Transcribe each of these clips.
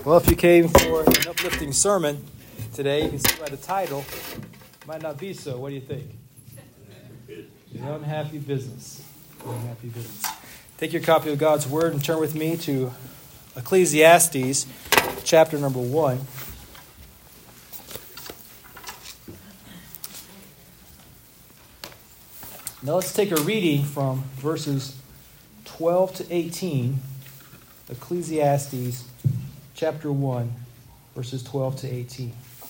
Well, if you came for an uplifting sermon today, you can see by the title, it might not be so. What do you think? The unhappy business. The unhappy business. Take your copy of God's Word and turn with me to Ecclesiastes, chapter number 1. Now let's take a reading from verses 12 to 18, Ecclesiastes chapter 1, verses 12 to 18.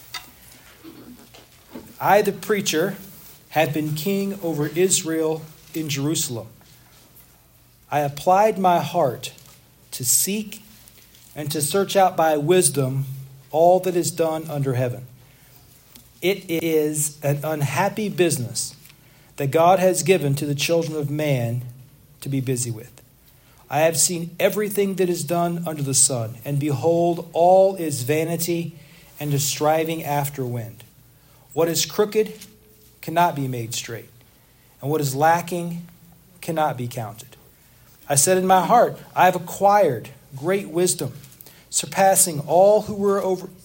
I, the preacher, had been king over Israel in Jerusalem. I applied my heart to seek and to search out by wisdom all that is done under heaven. It is an unhappy business that God has given to the children of man to be busy with. I have seen everything that is done under the sun, and behold, all is vanity and a striving after wind. What is crooked cannot be made straight, and what is lacking cannot be counted. I said in my heart, I have acquired great wisdom, surpassing all who were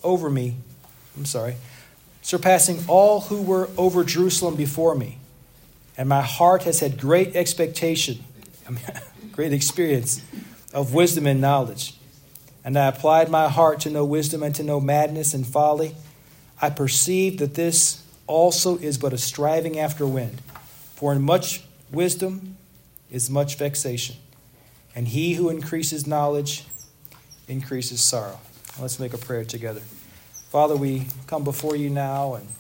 surpassing all who were over Jerusalem before me. And my heart has had great great experience of wisdom and knowledge. And I applied my heart to know wisdom and to know madness and folly. I perceived that this also is but a striving after wind. For in much wisdom is much vexation. And he who increases knowledge increases sorrow. Let's make a prayer together. Father, we come before you now, and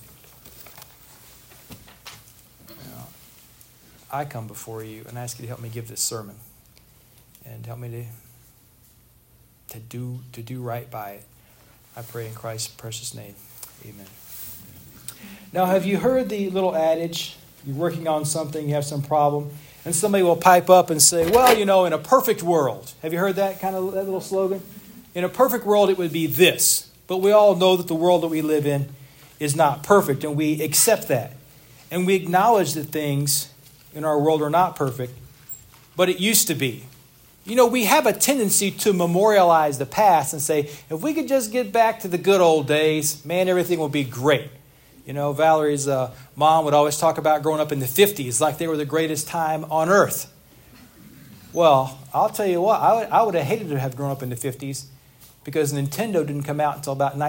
I come before you and ask you to help me give this sermon and help me to do right by it. I pray in Christ's precious name. Amen. Now, have you heard the little adage? You're working on something, you have some problem, and somebody will pipe up and say, well, in a perfect world. Have you heard that little slogan? In a perfect world, it would be this. But we all know that the world that we live in is not perfect, and we accept that. And we acknowledge that things in our world are not perfect, but it used to be. We have a tendency to memorialize the past and say, if we could just get back to the good old days, man, everything will be great. Valerie's mom would always talk about growing up in the 50s like they were the greatest time on earth. Well, I'll tell you what, I would have hated to have grown up in the 50s because Nintendo didn't come out until about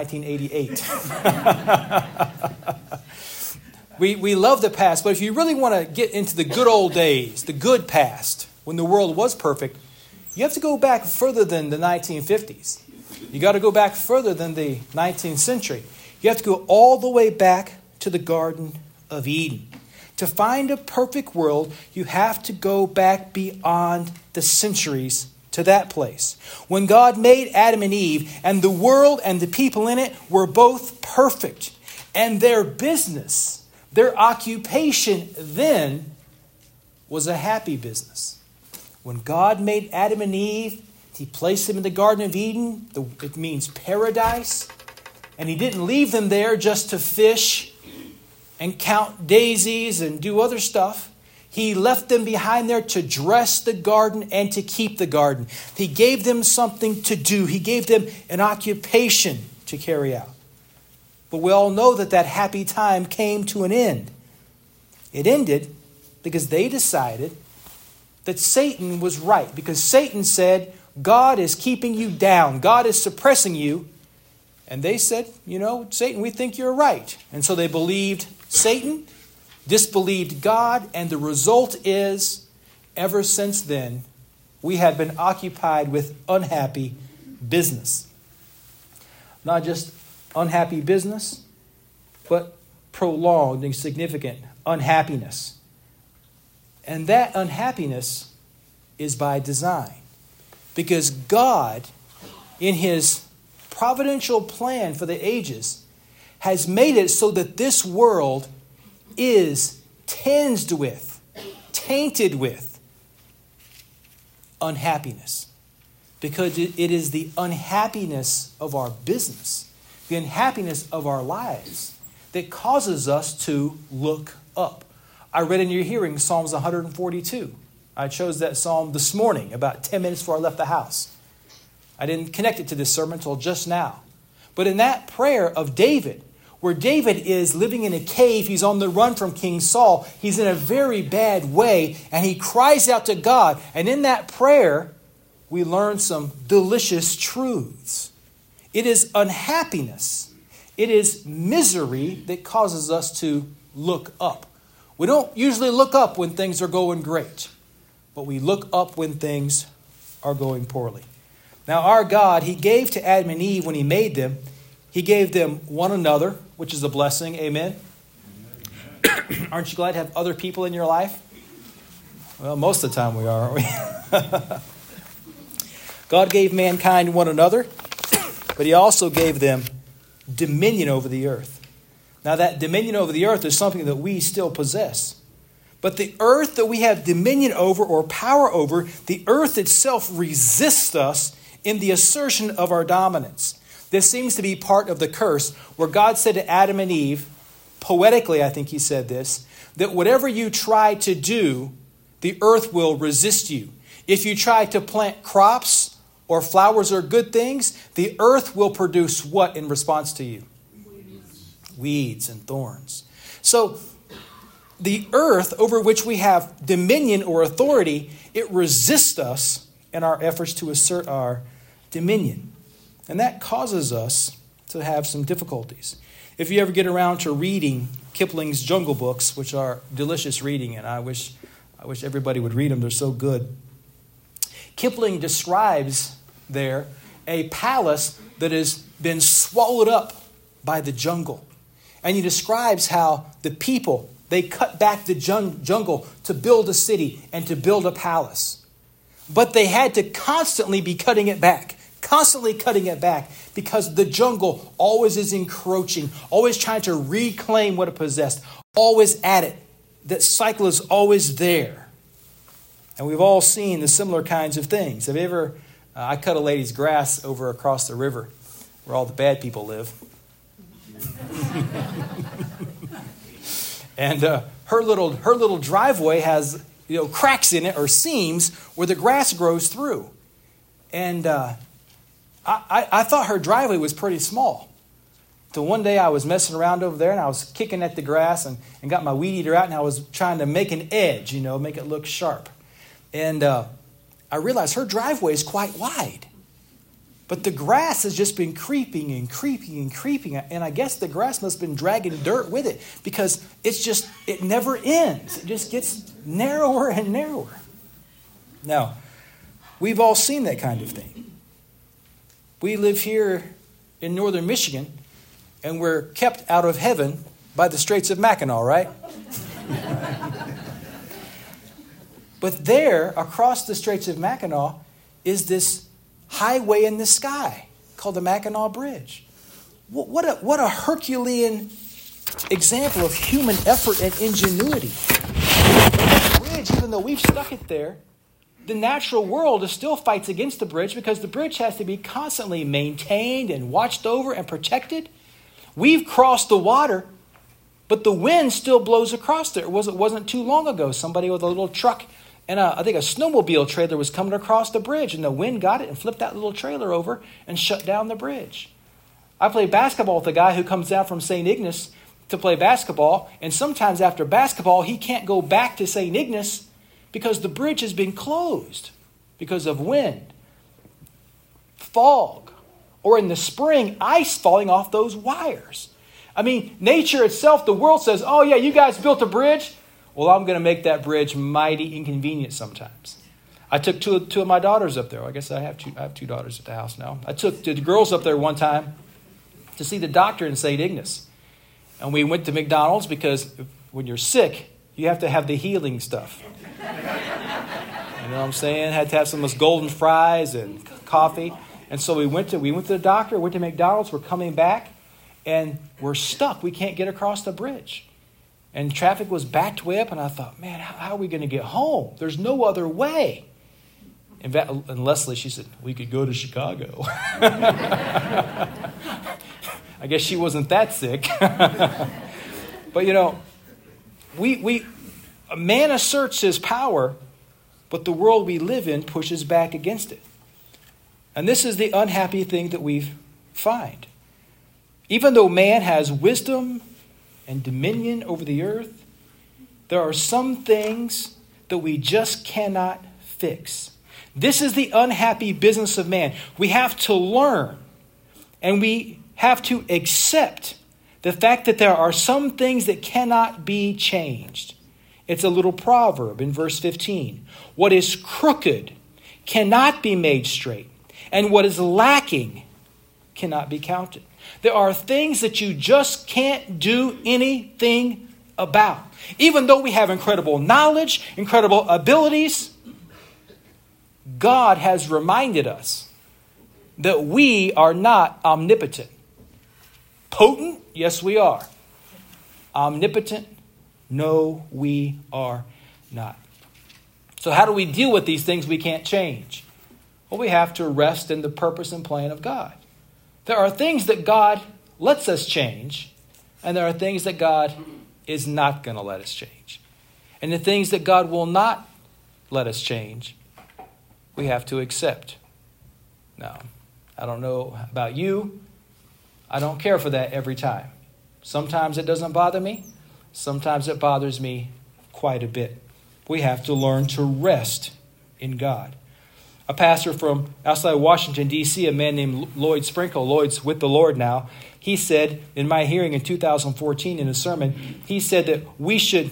1988. We love the past, but if you really want to get into the good old days, the good past, when the world was perfect, you have to go back further than the 1950s. You got to go back further than the 19th century. You have to go all the way back to the Garden of Eden. To find a perfect world, you have to go back beyond the centuries to that place. When God made Adam and Eve, and the world and the people in it were both perfect, and their business, their occupation then was a happy business. When God made Adam and Eve, he placed them in the Garden of Eden. It means paradise. And he didn't leave them there just to fish and count daisies and do other stuff. He left them behind there to dress the garden and to keep the garden. He gave them something to do. He gave them an occupation to carry out. But we all know that happy time came to an end. It ended because they decided that Satan was right. Because Satan said, God is keeping you down. God is suppressing you. And they said, Satan, we think you're right. And so they believed Satan, disbelieved God, and the result is, ever since then, we have been occupied with unhappy business. Not just unhappy business, but prolonged and significant unhappiness. And that unhappiness is by design. Because God, in his providential plan for the ages, has made it so that this world is tinged with, tainted with unhappiness. Because it is the unhappiness of our business, the unhappiness of our lives, that causes us to look up. I read in your hearing Psalms 142. I chose that psalm this morning, about 10 minutes before I left the house. I didn't connect it to this sermon until just now. But in that prayer of David, where David is living in a cave, he's on the run from King Saul, he's in a very bad way, and he cries out to God. And in that prayer, we learn some delicious truths. It is unhappiness, it is misery that causes us to look up. We don't usually look up when things are going great, but we look up when things are going poorly. Now, our God, he gave to Adam and Eve when he made them, he gave them one another, which is a blessing. Amen? Aren't you glad to have other people in your life? Well, most of the time we are, aren't we? God gave mankind one another, but he also gave them dominion over the earth. Now, that dominion over the earth is something that we still possess. But the earth that we have dominion over or power over, the earth itself resists us in the assertion of our dominance. This seems to be part of the curse where God said to Adam and Eve, poetically I think he said this, that whatever you try to do, the earth will resist you. If you try to plant crops or flowers or good things, the earth will produce what in response to you? Weeds and thorns. So the earth over which we have dominion or authority, it resists us in our efforts to assert our dominion. And that causes us to have some difficulties. If you ever get around to reading Kipling's Jungle Books, which are delicious reading, and I wish everybody would read them, they're so good. Kipling describes there a palace that has been swallowed up by the jungle. And he describes how the people, they cut back the jungle to build a city and to build a palace. But they had to constantly be cutting it back because the jungle always is encroaching, always trying to reclaim what it possessed, always at it. That cycle is always there. And we've all seen the similar kinds of things. Have you ever, I cut a lady's grass over across the river where all the bad people live. And her little driveway has cracks in it or seams where the grass grows through. And I thought her driveway was pretty small. So one day I was messing around over there and I was kicking at the grass and got my weed eater out and I was trying to make an edge, make it look sharp. And I realized her driveway is quite wide. But the grass has just been creeping and creeping and creeping. And I guess the grass must have been dragging dirt with it because it never ends. It just gets narrower and narrower. Now, we've all seen that kind of thing. We live here in northern Michigan and we're kept out of heaven by the Straits of Mackinac, right? But there, across the Straits of Mackinac, is this highway in the sky called the Mackinac Bridge. What a Herculean example of human effort and ingenuity. The bridge, even though we've stuck it there, the natural world still fights against the bridge because the bridge has to be constantly maintained and watched over and protected. We've crossed the water, but the wind still blows across there. It wasn't too long ago. Somebody with a little truck and I think a snowmobile trailer was coming across the bridge, and the wind got it and flipped that little trailer over and shut down the bridge. I play basketball with a guy who comes down from St. Ignace to play basketball, and sometimes after basketball, he can't go back to St. Ignace because the bridge has been closed because of wind, fog, or in the spring, ice falling off those wires. I mean, nature itself, the world says, oh yeah, you guys built a bridge. Well, I'm going to make that bridge mighty inconvenient sometimes. I took two of my daughters up there. I guess I have two daughters at the house now. I took the girls up there one time to see the doctor in St. Ignace. And we went to McDonald's because when you're sick, you have to have the healing stuff. You know what I'm saying? Had to have some of those golden fries and coffee. And so we went to the doctor, went to McDonald's, we're coming back, and we're stuck. We can't get across the bridge. And traffic was backed way up, and I thought, man, how are we going to get home? There's no other way. And Leslie, she said, we could go to Chicago. I guess she wasn't that sick. But, a man asserts his power, but the world we live in pushes back against it. And this is the unhappy thing that we find. Even though man has wisdom and dominion over the earth, there are some things that we just cannot fix. This is the unhappy business of man. We have to learn and we have to accept the fact that there are some things that cannot be changed. It's a little proverb in verse 15. What is crooked cannot be made straight, and what is lacking cannot be counted. There are things that you just can't do anything about. Even though we have incredible knowledge, incredible abilities, God has reminded us that we are not omnipotent. Potent? Yes, we are. Omnipotent? No, we are not. So how do we deal with these things we can't change? Well, we have to rest in the purpose and plan of God. There are things that God lets us change, and there are things that God is not going to let us change. And the things that God will not let us change, we have to accept. Now, I don't know about you. I don't care for that every time. Sometimes it doesn't bother me. Sometimes it bothers me quite a bit. We have to learn to rest in God. A pastor from outside Washington, D.C., a man named Lloyd Sprinkle, Lloyd's with the Lord now, he said in my hearing in 2014 in a sermon, he said that we should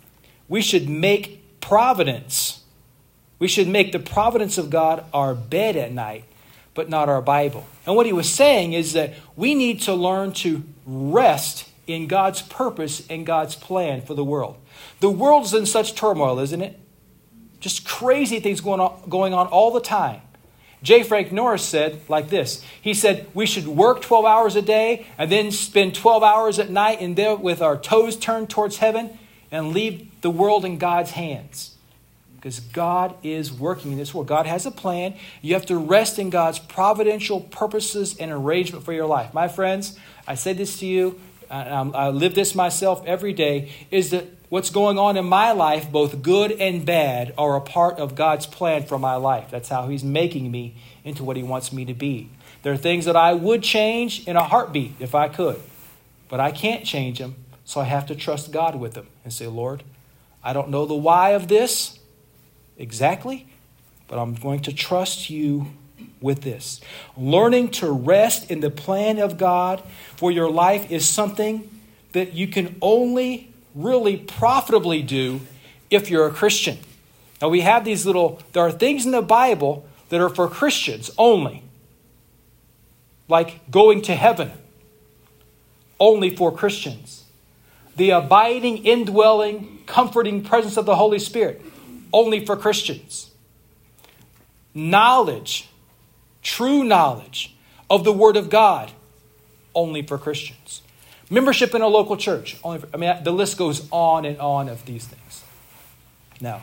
make providence. We should make the providence of God our bed at night, but not our Bible. And what he was saying is that we need to learn to rest in God's purpose and God's plan for the world. The world is in such turmoil, isn't it? Just crazy things going on all the time. J. Frank Norris said like this. He said, we should work 12 hours a day and then spend 12 hours at night in there with our toes turned towards heaven and leave the world in God's hands. Because God is working in this world. God has a plan. You have to rest in God's providential purposes and arrangement for your life. My friends, I said this to you. I live this myself every day, is that what's going on in my life, both good and bad, are a part of God's plan for my life. That's how he's making me into what he wants me to be. There are things that I would change in a heartbeat if I could, but I can't change them, so I have to trust God with them and say, Lord, I don't know the why of this exactly, but I'm going to trust you with this. Learning to rest in the plan of God for your life is something that you can only really profitably do if you're a Christian. Now we have there are things in the Bible that are for Christians only. Like going to heaven, only for Christians. The abiding, indwelling, comforting presence of the Holy Spirit, only for Christians. Knowledge, true knowledge of the Word of God, only for Christians. Membership in a local church, the list goes on and on of these things. Now,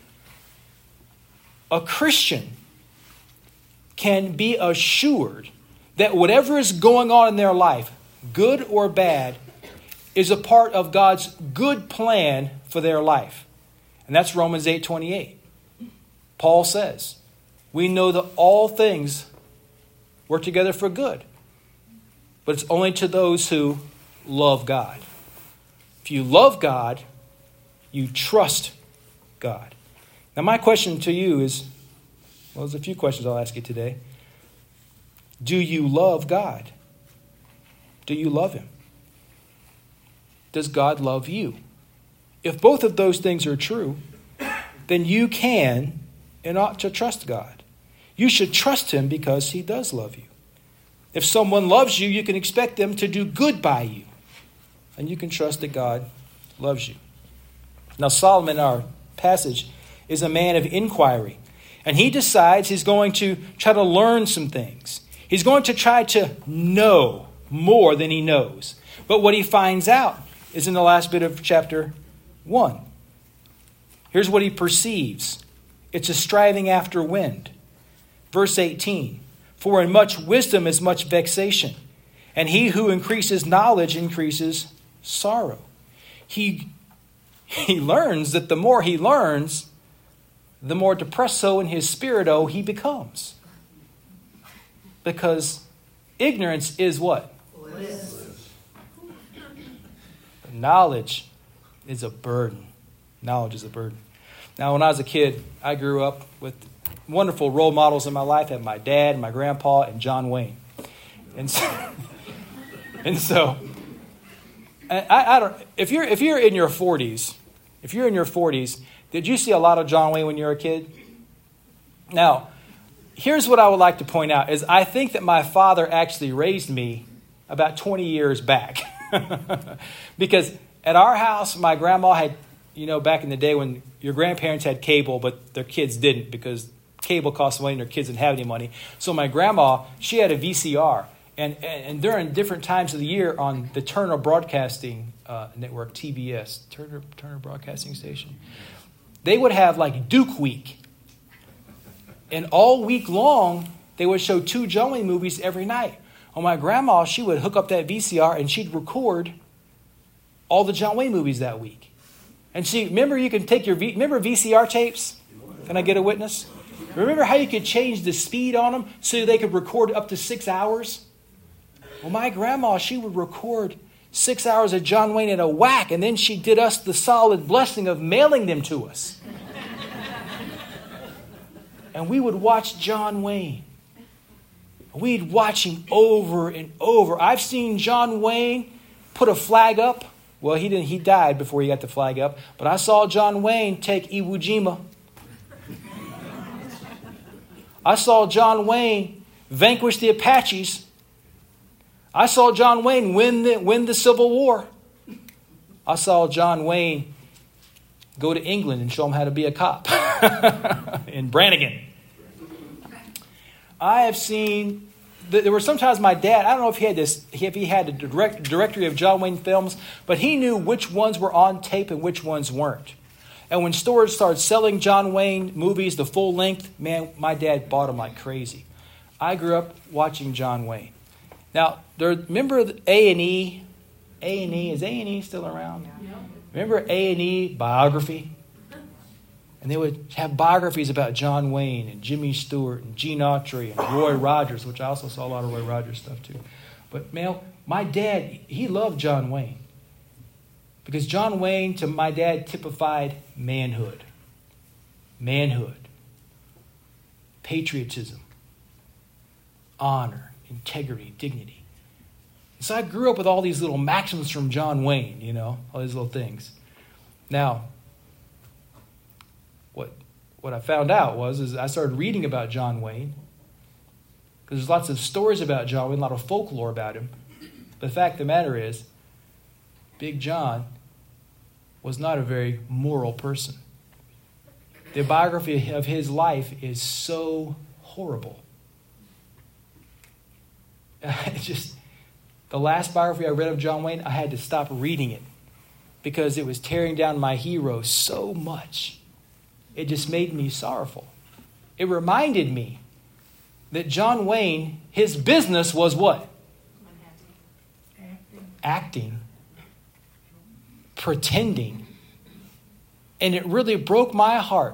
a Christian can be assured that whatever is going on in their life, good or bad, is a part of God's good plan for their life. And that's Romans 8:28. Paul says, we know that all things work together for good, but it's only to those who love God. If you love God, you trust God. Now my question to you is, well, there's a few questions I'll ask you today. Do you love God? Do you love him? Does God love you? If both of those things are true, then you can and ought to trust God. You should trust him because he does love you. If someone loves you, you can expect them to do good by you. And you can trust that God loves you. Now Solomon, our passage, is a man of inquiry. And he decides he's going to try to learn some things. He's going to try to know more than he knows. But what he finds out is in the last bit of chapter 1. Here's what he perceives. It's a striving after wind. Verse 18. For in much wisdom is much vexation, and he who increases knowledge increases sorrow. He learns that the more he learns, the more depresso in his spirito he becomes. Because ignorance is what? Bliss. Knowledge is a burden. Knowledge is a burden. Now, when I was a kid, I grew up with wonderful role models in my life. I had my dad, my grandpa, and John Wayne. And so, I don't. If you're in your 40s, did you see a lot of John Wayne when you were a kid? Now, here's what I would like to point out: is I think that my father actually raised me about 20 years back, because at our house, my grandma had, back in the day when your grandparents had cable, but their kids didn't because cable cost money and their kids didn't have any money. So my grandma, she had a VCR. And during different times of the year on the Turner Broadcasting Network, TBS, Turner Broadcasting Station, they would have like Duke Week. And all week long, they would show 2 John Wayne movies every night. Well, my grandma, she would hook up that VCR and she'd record all the John Wayne movies that week. And remember you can take remember VCR tapes? Can I get a witness? Remember how you could change the speed on them so they could record up to 6 hours? Well, my grandma, she would record 6 hours of John Wayne at a whack, and then she did us the solid blessing of mailing them to us. And we would watch John Wayne. We'd watch him over and over. I've seen John Wayne put a flag up. Well, he didn't. He died before he got the flag up. But I saw John Wayne take Iwo Jima. I saw John Wayne vanquish the Apaches. I saw John Wayne win the Civil War. I saw John Wayne go to England and show him how to be a cop in Brannigan. I have seen. There were sometimes my dad. I don't know if he had a directory of John Wayne films, but he knew which ones were on tape and which ones weren't. And when stores started selling John Wayne movies, the full length, man, my dad bought them like crazy. I grew up watching John Wayne. Now, remember A&E? A&E, is A&E still around? Yeah. Remember A&E biography? And they would have biographies about John Wayne and Jimmy Stewart and Gene Autry and Roy Rogers, which I also saw a lot of Roy Rogers stuff too. But, man, my dad, he loved John Wayne. Because John Wayne, to my dad, typified manhood. Manhood. Patriotism. Honor. Integrity. Dignity. So I grew up with all these little maxims from John Wayne, all these little things. Now, what I found out is I started reading about John Wayne. Because there's lots of stories about John Wayne, a lot of folklore about him. But the fact of the matter is, Big John was not a very moral person. The biography of his life is so horrible. The last biography I read of John Wayne, I had to stop reading it because it was tearing down my hero so much. It just made me sorrowful. It reminded me that John Wayne, his business was what? Acting. Pretending. And it really broke my heart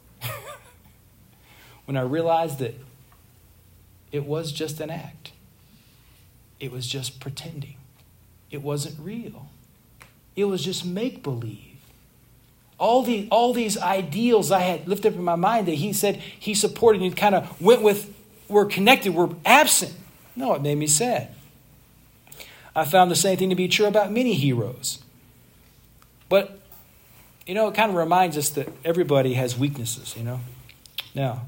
when I realized that it was just an act. It was just pretending. It wasn't real. It was just make-believe. All these ideals I had lifted up in my mind that he said he supported and kind of went with, were connected, were absent. No, it made me sad. I found the same thing to be true about many heroes. But, it kind of reminds us that everybody has weaknesses, Now,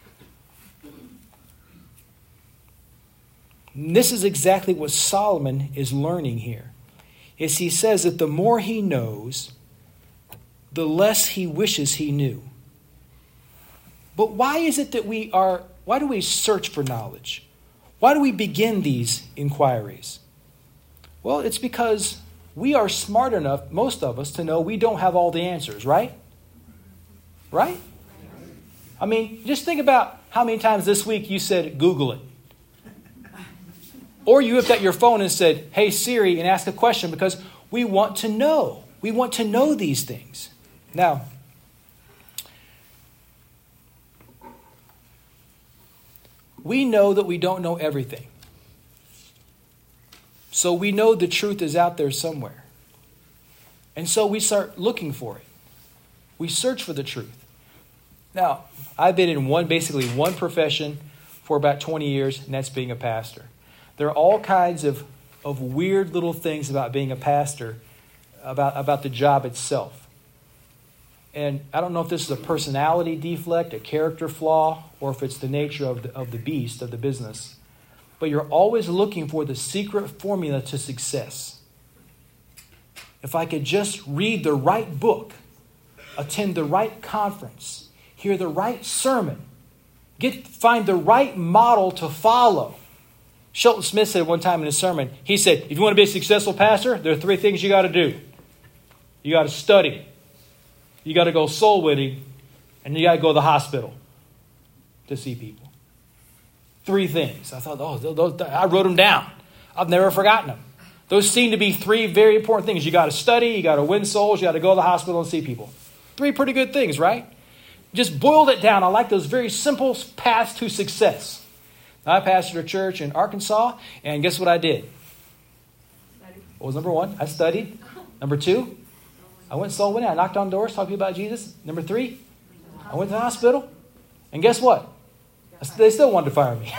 this is exactly what Solomon is learning here. Is he says that the more he knows, the less he wishes he knew. But why is it that why do we search for knowledge? Why do we begin these inquiries? Well, it's because we are smart enough, most of us, to know we don't have all the answers, right? Right? I mean, just think about how many times this week you said, Google it. Or you whipped out your phone and said, hey, Siri, and ask a question because we want to know. We want to know these things. Now, we know that we don't know everything. So we know the truth is out there somewhere. And so we start looking for it. We search for the truth. Now, I've been in basically one profession for about 20 years, and that's being a pastor. There are all kinds of weird little things about being a pastor, about the job itself. And I don't know if this is a personality defect, a character flaw, or if it's the nature of the beast, of the business. But you're always looking for the secret formula to success. If I could just read the right book, attend the right conference, hear the right sermon, find the right model to follow. Shelton Smith said one time in his sermon, he said, if you want to be a successful pastor, there are 3 things you got to do. You got to study. You got to go soul winning. And you got to go to the hospital to see people. 3 things. I thought, I wrote them down. I've never forgotten them. Those seem to be 3 very important things. You got to study, you got to win souls, you got to go to the hospital and see people. 3 pretty good things, right? Just boiled it down. I like those very simple paths to success. I pastored a church in Arkansas, and guess what I did? What was number 1? I studied. Number 2, I went soul winning. I knocked on doors, talked to people about Jesus. Number 3, I went to the hospital. And guess what? They still wanted to fire me.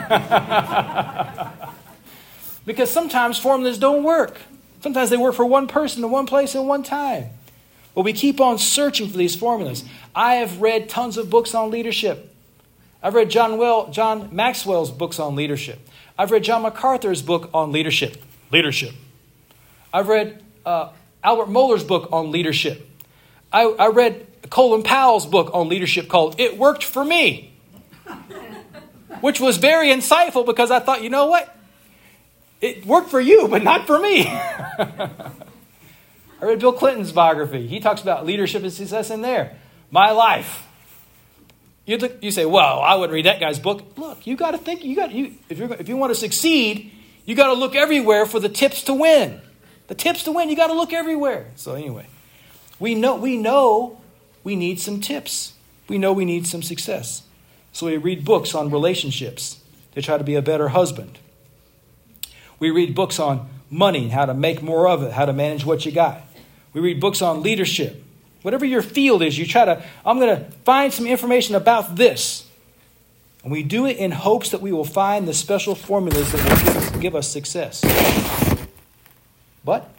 Because sometimes formulas don't work. Sometimes they work for one person in one place at one time. But we keep on searching for these formulas. I have read tons of books on leadership. I've read John Maxwell's books on leadership. I've read John MacArthur's book on leadership. I've read Albert Mohler's book on leadership. I read Colin Powell's book on leadership called It Worked for Me, which was very insightful because I thought, you know what? It worked for you, but not for me. I read Bill Clinton's biography. He talks about leadership and success in there. My life. You say, well, I wouldn't read that guy's book. Look, you got to think. If you want to succeed, you got to look everywhere for the tips to win. The tips to win, you got to look everywhere. So anyway, we know we need some tips. We know we need some success. So we read books on relationships to try to be a better husband. We read books on money, how to make more of it, how to manage what you got. We read books on leadership. Whatever your field is, I'm going to find some information about this. And we do it in hopes that we will find the special formulas that will give us success. But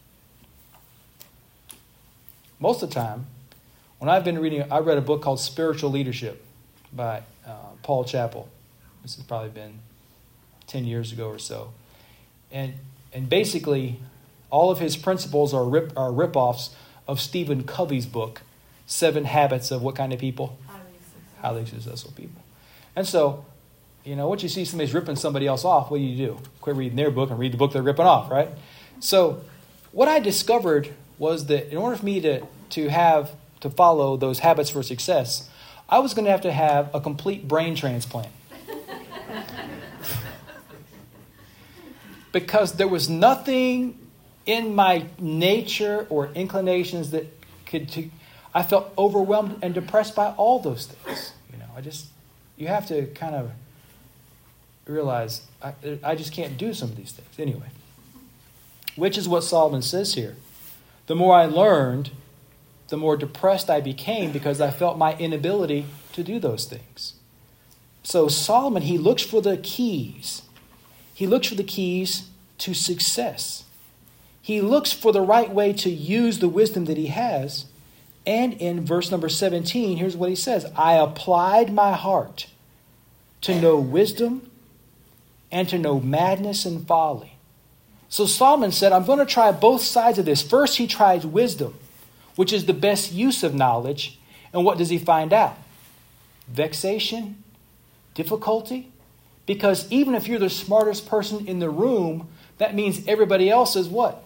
most of the time, when I've been reading, I read a book called Spiritual Leadership by Paul Chappell. This has probably been 10 years ago or so. And basically, all of his principles are rip-offs of Stephen Covey's book, 7 Habits of what kind of people? Highly successful people. And so, once you see somebody's ripping somebody else off, what do? Quit reading their book and read the book they're ripping off, right? So, what I discovered was that in order for me to follow those habits for success, I was going to have a complete brain transplant. Because there was nothing in my nature or inclinations that I felt overwhelmed and depressed by all those things. You have to kind of realize I just can't do some of these things. Anyway, which is what Solomon says here. The more I learned, the more depressed I became because I felt my inability to do those things. So Solomon, he looks for the keys. He looks for the keys to success. He looks for the right way to use the wisdom that he has. And in verse number 17, here's what he says. I applied my heart to know wisdom and to know madness and folly. So Solomon said, I'm going to try both sides of this. First, he tries wisdom, which is the best use of knowledge. And what does he find out? Vexation, difficulty. Because even if you're the smartest person in the room, that means everybody else is what?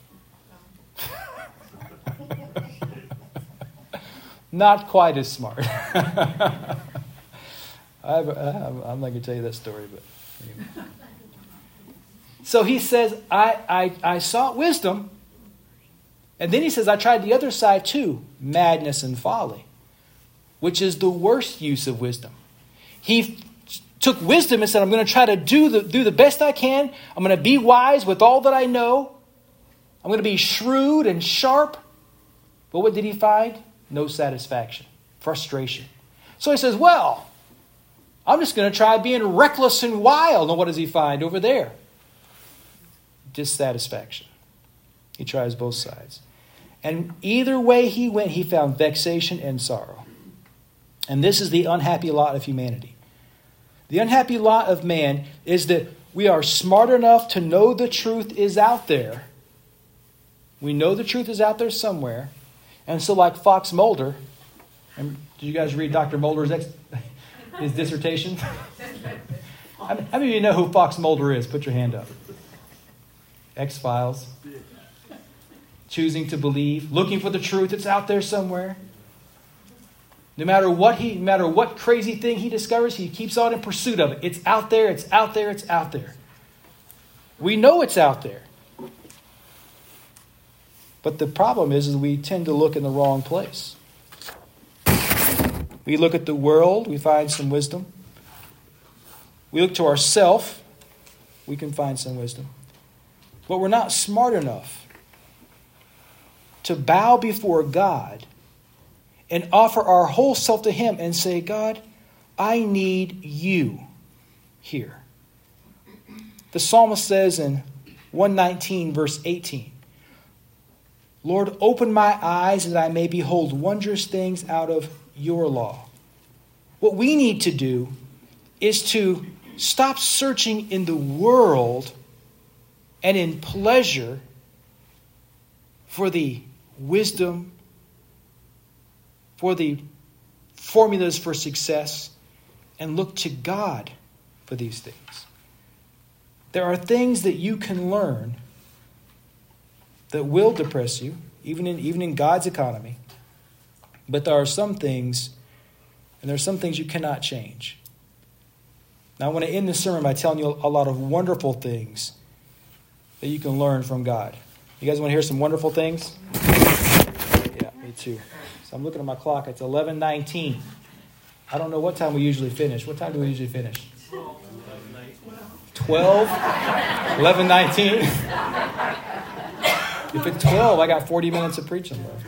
Not quite as smart. I'm not going to tell you that story, but anyway. So he says, I sought wisdom. And then he says, I tried the other side too, madness and folly, which is the worst use of wisdom. He took wisdom and said, I'm going to try to do the best I can. I'm going to be wise with all that I know. I'm going to be shrewd and sharp. But what did he find? No satisfaction, frustration. So he says, well, I'm just going to try being reckless and wild. And what does he find over there? Dissatisfaction. He tries both sides. And either way he went, he found vexation and sorrow. And this is the unhappy lot of humanity. The unhappy lot of man is that we are smart enough to know the truth is out there. We know the truth is out there somewhere. And so like Fox Mulder, and did you guys read Dr. Mulder's his dissertation? How many of you know who Fox Mulder is? Put your hand up. X-Files. Choosing to believe, looking for the truth that's out there somewhere. No matter what crazy thing he discovers, he keeps on in pursuit of it. It's out there, it's out there, it's out there. We know it's out there. But the problem is we tend to look in the wrong place. We look at the world, we find some wisdom. We look to ourselves, we can find some wisdom. But we're not smart enough to bow before God and offer our whole self to Him and say, God, I need you here. The psalmist says in 119 verse 18, Lord, open my eyes that I may behold wondrous things out of your law. What we need to do is to stop searching in the world and in pleasure for the wisdom, for the formulas for success, and look to God for these things. There are things that you can learn that will depress you, even in God's economy. But there are some things, and there are some things you cannot change. Now I want to end this sermon by telling you a lot of wonderful things that you can learn from God. You guys want to hear some wonderful things? Yeah, me too. So I'm looking at my clock. It's 11:19. I don't know what time we usually finish. What time do we usually finish? 12? 11:19? If it's 12, I got 40 minutes of preaching left.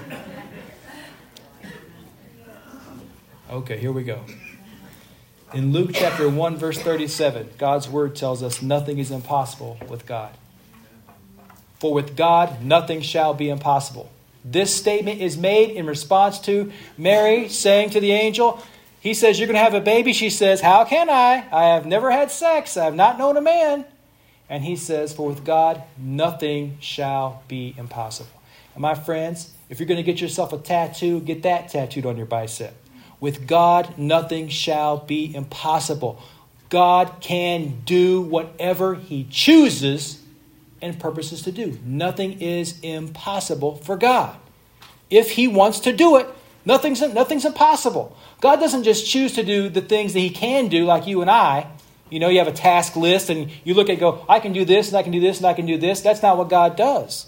Okay, here we go. In Luke chapter 1, verse 37, God's word tells us nothing is impossible with God. For with God, nothing shall be impossible. This statement is made in response to Mary saying to the angel, he says, you're going to have a baby. She says, how can I? I have never had sex. I have not known a man. And he says, for with God, nothing shall be impossible. And my friends, if you're going to get yourself a tattoo, get that tattooed on your bicep. With God, nothing shall be impossible. God can do whatever He chooses and purposes to do. Nothing is impossible for God. If He wants to do it, nothing's impossible. God doesn't just choose to do the things that He can do like you and I. You know, you have a task list and you look at and go, I can do this and I can do this and I can do this. That's not what God does.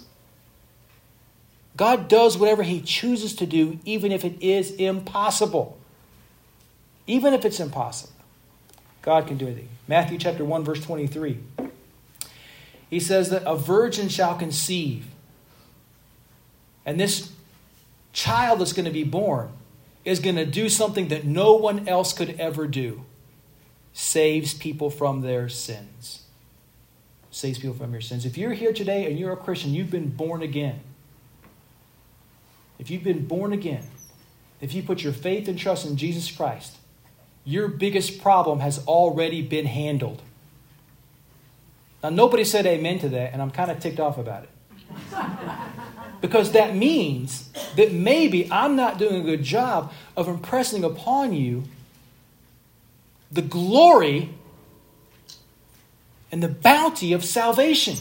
God does whatever He chooses to do, even if it is impossible. Even if it's impossible. God can do anything. Matthew chapter 1, verse 23. He says that a virgin shall conceive. And this child that's going to be born is going to do something that no one else could ever do. Saves people from their sins. Saves people from your sins. If you're here today and you're a Christian, you've been born again. If you've been born again, if you put your faith and trust in Jesus Christ, your biggest problem has already been handled. Now, nobody said amen to that, and I'm kind of ticked off about it. Because that means that maybe I'm not doing a good job of impressing upon you the glory and the bounty of salvation.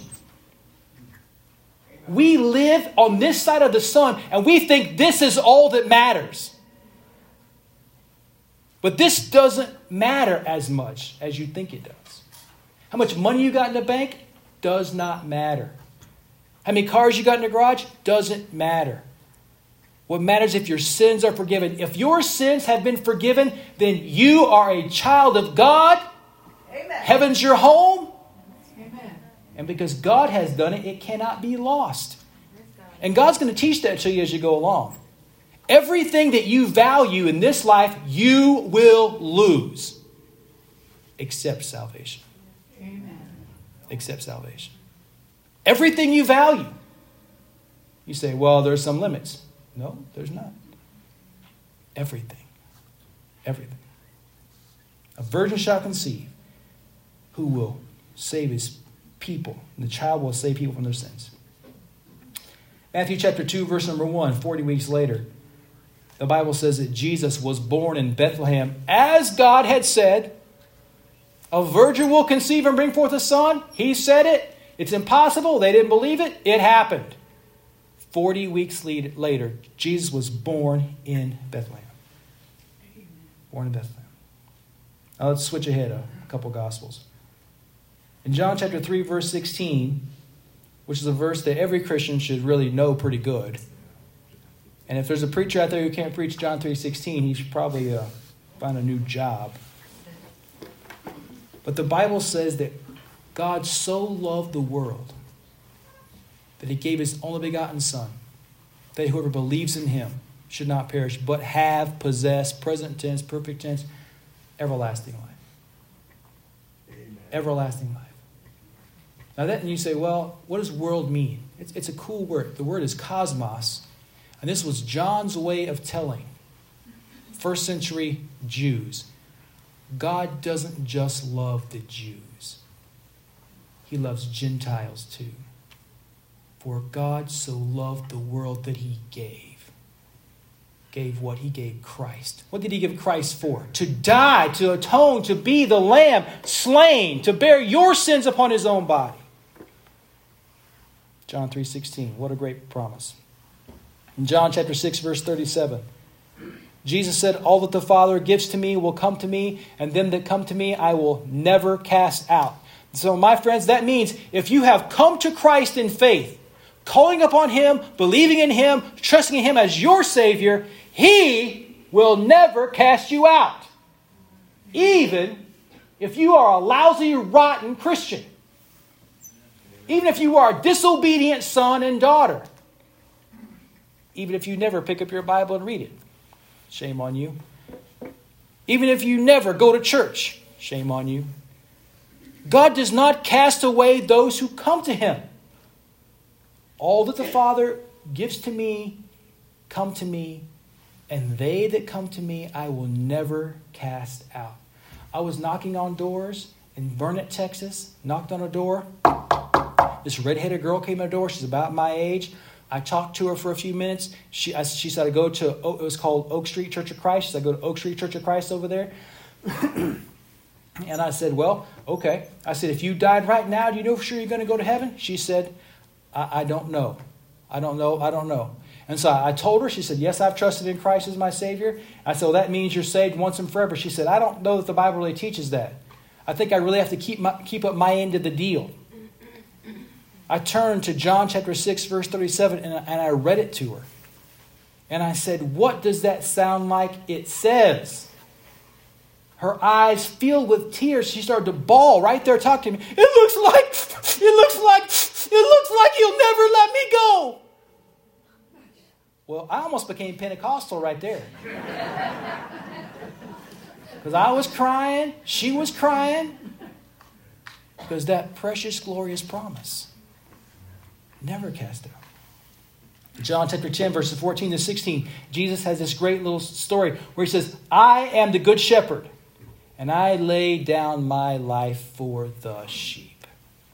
We live on this side of the sun, and we think this is all that matters. But this doesn't matter as much as you think it does. How much money you got in the bank does not matter. How many cars you got in the garage doesn't matter. What matters if your sins are forgiven. If your sins have been forgiven, then you are a child of God Heaven's your home. And because God has done it, it cannot be lost. And God's going to teach that to you as you go along. Everything that you value in this life, you will lose. Except salvation. Amen. Except salvation. Everything you value. You say, well, there's some limits. No, there's not. Everything. Everything. A virgin shall conceive, who will save his people. And the child will save people from their sins. Matthew chapter 2, verse number 1, 40 weeks later, the Bible says that Jesus was born in Bethlehem as God had said. A virgin will conceive and bring forth a son. He said it. It's impossible. They didn't believe it. It happened. 40 weeks later, Jesus was born in Bethlehem. Born in Bethlehem. Now let's switch ahead a couple Gospels. In John chapter 3, verse 16, which is a verse that every Christian should really know pretty good. And if there's a preacher out there who can't preach John 3:16, he should probably find a new job. But the Bible says that God so loved the world that he gave his only begotten Son, that whoever believes in him should not perish, but have, possess, present tense, perfect tense, everlasting life. Amen. Everlasting life. Now that, and you say, well, what does world mean? It's a cool word. The word is cosmos. And this was John's way of telling first century Jews, God doesn't just love the Jews. He loves Gentiles too. For God so loved the world that he gave. Gave what? He gave Christ. What did he give Christ for? To die, to atone, to be the lamb slain, to bear your sins upon his own body. John 3:16. What a great promise. In John chapter 6, verse 37, Jesus said, all that the Father gives to me will come to me, and them that come to me I will never cast out. So, my friends, that means if you have come to Christ in faith, calling upon him, believing in him, trusting in him as your Savior, he will never cast you out. Even if you are a lousy, rotten Christian. Even if you are a disobedient son and daughter. Even if you never pick up your Bible and read it. Shame on you. Even if you never go to church. Shame on you. God does not cast away those who come to him. All that the Father gives to me, come to me, and they that come to me, I will never cast out. I was knocking on doors in Burnett, Texas. Knocked on a door. This redheaded girl came to the door. She's about my age. I talked to her for a few minutes. She said, I go to, it was called Oak Street Church of Christ. She said, I go to Oak Street Church of Christ over there. And I said, well, okay. I said, if you died right now, do you know for sure you're going to go to heaven? She said, I don't know. I don't know. And so I told her, she said, yes, I've trusted in Christ as my Savior. I said, well, that means you're saved once and forever. She said, I don't know that the Bible really teaches that. I think I really have to keep up my end of the deal. I turned to John chapter 6, verse 37, and I read it to her. And I said, what does that sound like it says? Her eyes filled with tears. She started to bawl right there talking to me. It looks like you'll never let me go. Well, I almost became Pentecostal right there. Because I was crying. She was crying. Because that precious, glorious promise. Never cast out. John chapter 10, verses 14 to 16. Jesus has this great little story where he says, I am the good shepherd, and I lay down my life for the sheep.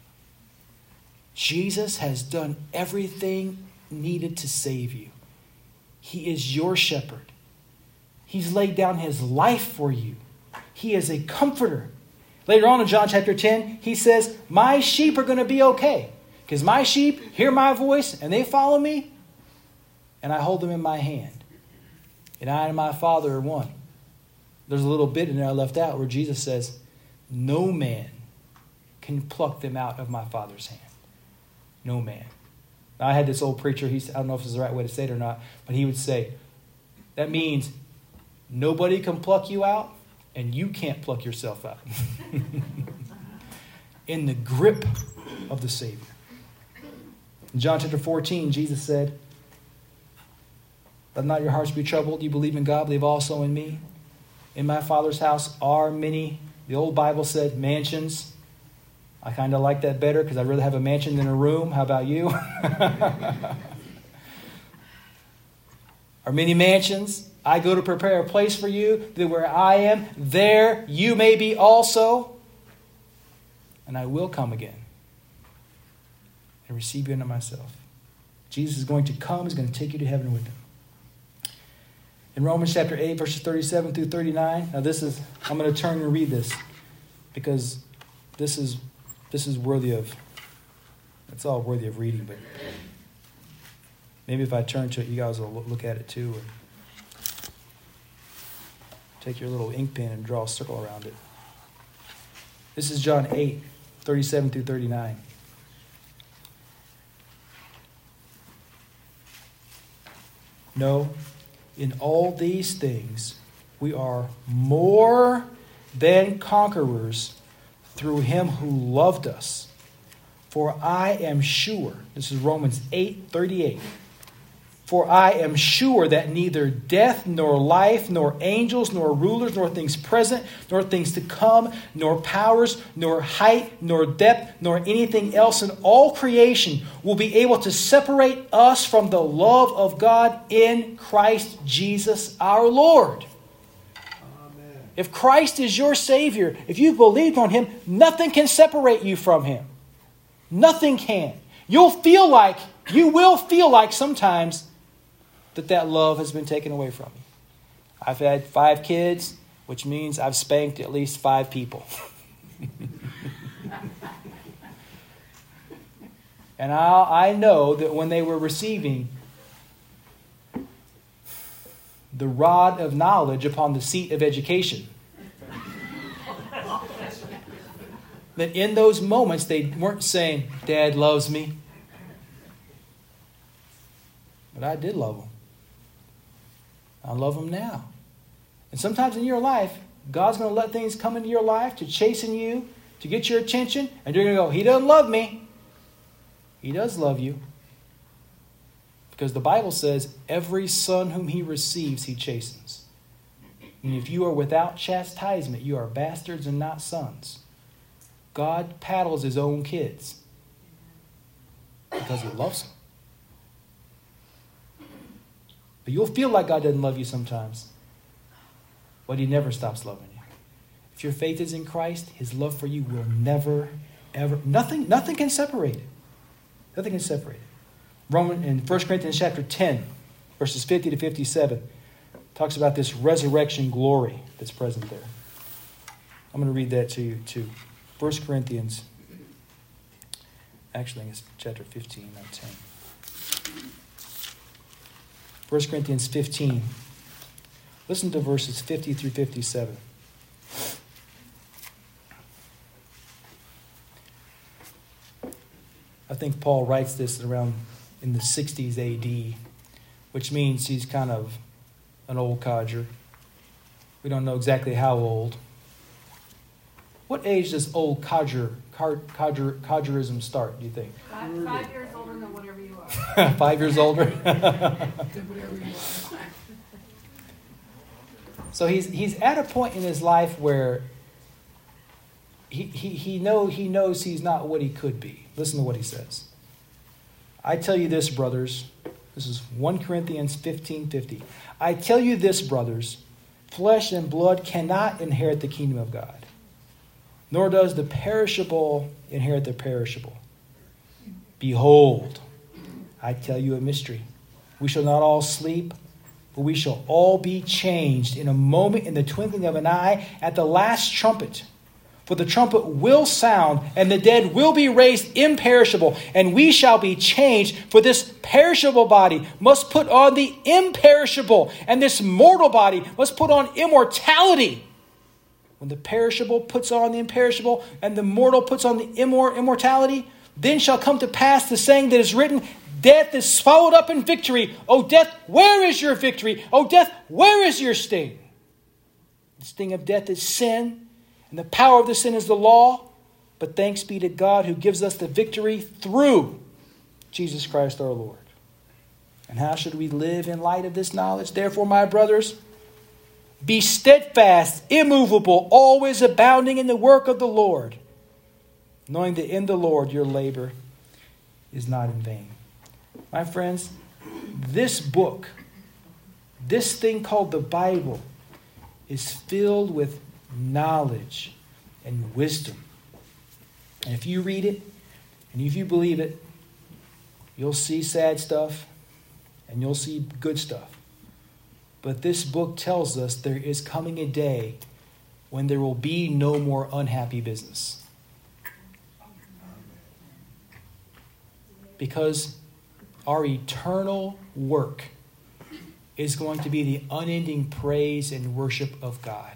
Jesus has done everything needed to save you. He is your shepherd. He's laid down his life for you. He is a comforter. Later on in John chapter 10, he says, my sheep are going to be okay. Because my sheep hear my voice and they follow me, and I hold them in my hand. And I and my Father are one. There's a little bit in there I left out where Jesus says, no man can pluck them out of my Father's hand. No man. Now, I had this old preacher, I don't know if this is the right way to say it or not, but he would say, that means nobody can pluck you out and you can't pluck yourself out. In the grip of the Savior. In John chapter 14, Jesus said, "Let not your hearts be troubled. You believe in God, believe also in me. In my Father's house are many," the old Bible said, "mansions." I kind of like that better because I'd rather have a mansion than a room. How about you? Are many mansions? I go to prepare a place for you, that where I am, there you may be also. And I will come again and receive you unto myself. Jesus is going to come. He's going to take you to heaven with him. In Romans chapter 8, verses 37 through 39. Now I'm going to turn and read this because this is worthy of, it's all worthy of reading, but maybe if I turn to it, you guys will look at it too. And take your little ink pen and draw a circle around it. This is John 8, 37 through 39. No, in all these things we are more than conquerors through him who loved us. For I am sure, this is Romans 8:38. For I am sure that neither death, nor life, nor angels, nor rulers, nor things present, nor things to come, nor powers, nor height, nor depth, nor anything else in all creation will be able to separate us from the love of God in Christ Jesus our Lord. Amen. If Christ is your Savior, if you've believed on him, nothing can separate you from him. Nothing can. You will feel like sometimes that love has been taken away from you. I've had 5 kids, which means I've spanked at least 5 people. And I know that when they were receiving the rod of knowledge upon the seat of education, that in those moments they weren't saying, "Dad loves me." But I did love them. I love them now. And sometimes in your life, God's going to let things come into your life to chasten you, to get your attention, and you're going to go, "He doesn't love me." He does love you. Because the Bible says, every son whom he receives, he chastens. And if you are without chastisement, you are bastards and not sons. God paddles his own kids because he loves them. But you'll feel like God doesn't love you sometimes. But he never stops loving you. If your faith is in Christ, his love for you will never, ever, nothing can separate it. Nothing can separate it. In 1 Corinthians chapter 10, verses 50 to 57, talks about this resurrection glory that's present there. I'm going to read that to you too. 1 Corinthians, actually I think it's chapter 15, not 10. 1 Corinthians 15. Listen to verses 50 through 57. I think Paul writes this around in the 60s AD, which means he's kind of an old codger. We don't know exactly how old. What age does old codgerism start, do you think? 5 years older than whatever you are. 5 years older? So he's at a point in his life where he knows he's not what he could be. Listen to what he says. "I tell you this, brothers." This is 1 Corinthians 15:50. "I tell you this, brothers, flesh and blood cannot inherit the kingdom of God, nor does the perishable inherit the perishable. Behold, I tell you a mystery. We shall not all sleep, but we shall all be changed in a moment, in the twinkling of an eye, at the last trumpet. For the trumpet will sound, and the dead will be raised imperishable, and we shall be changed. For this perishable body must put on the imperishable, and this mortal body must put on immortality. When the perishable puts on the imperishable, and the mortal puts on the immortality, then shall come to pass the saying that is written, Death is swallowed up in victory. O death, where is your victory? O death, where is your sting? The sting of death is sin, and the power of the sin is the law. But thanks be to God who gives us the victory through Jesus Christ our Lord. And how should we live in light of this knowledge? Therefore, my brothers, be steadfast, immovable, always abounding in the work of the Lord, knowing that in the Lord your labor is not in vain. My friends, this book, this thing called the Bible, is filled with knowledge and wisdom. And if you read it, and if you believe it, you'll see sad stuff, and you'll see good stuff. But this book tells us there is coming a day when there will be no more unhappy business. Because our eternal work is going to be the unending praise and worship of God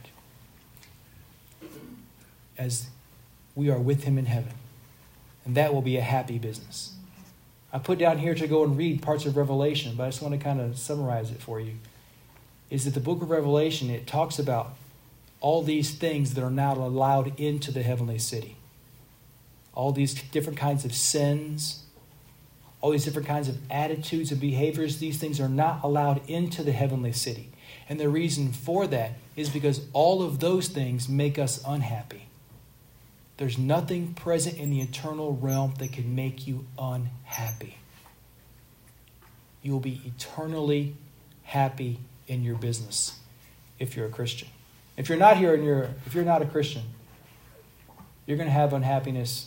as we are with him in heaven. And that will be a happy business. I put down here to go and read parts of Revelation, but I just want to kind of summarize it for you. Is that the book of Revelation, it talks about all these things that are not allowed into the heavenly city. All these different kinds of sins, all these different kinds of attitudes and behaviors, these things are not allowed into the heavenly city. And the reason for that is because all of those things make us unhappy. There's nothing present in the eternal realm that can make you unhappy. You will be eternally happy in your business if you're a Christian. If you're not here and if you're not a Christian, you're going to have unhappiness.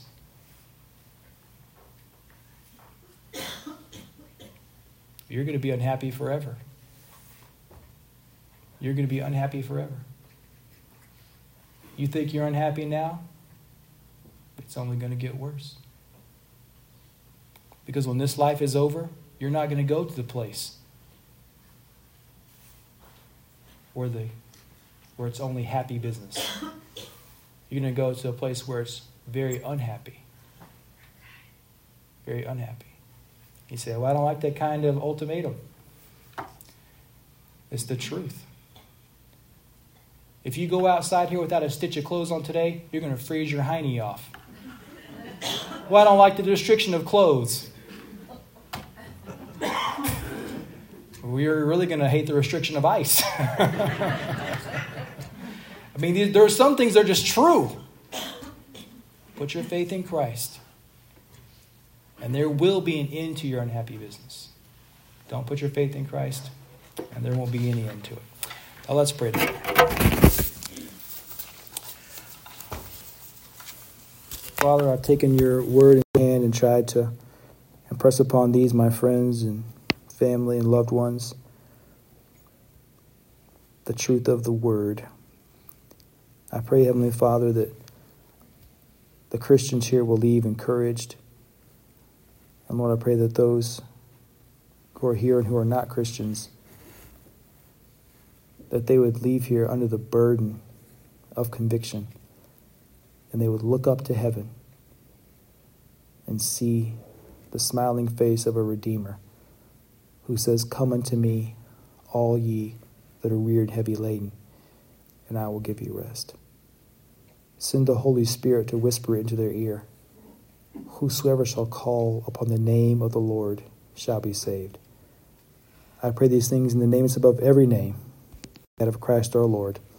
You're going to be unhappy forever. You're going to be unhappy forever. You think you're unhappy now? It's only going to get worse. Because when this life is over, you're not going to go to the place where it's only happy business. You're going to go to a place where it's very unhappy. Very unhappy. You say, well, I don't like that kind of ultimatum. It's the truth. If you go outside here without a stitch of clothes on today, you're going to freeze your hiney off. Well, I don't like the restriction of clothes. We're really going to hate the restriction of ice. I mean, there are some things that are just true. Put your faith in Christ, and there will be an end to your unhappy business. Don't put your faith in Christ, and there won't be any end to it. Now let's pray together. Father, I've taken your word in hand and tried to impress upon these, my friends and family and loved ones, the truth of the word. I pray, Heavenly Father, that the Christians here will leave encouraged. And Lord, I pray that those who are here and who are not Christians, that they would leave here under the burden of conviction, and they would look up to heaven and see the smiling face of a Redeemer who says, "Come unto me, all ye that are weary and heavy laden, and I will give you rest." Send the Holy Spirit to whisper into their ear, "Whosoever shall call upon the name of the Lord shall be saved." I pray these things in the name that's above every name, that of Christ our Lord.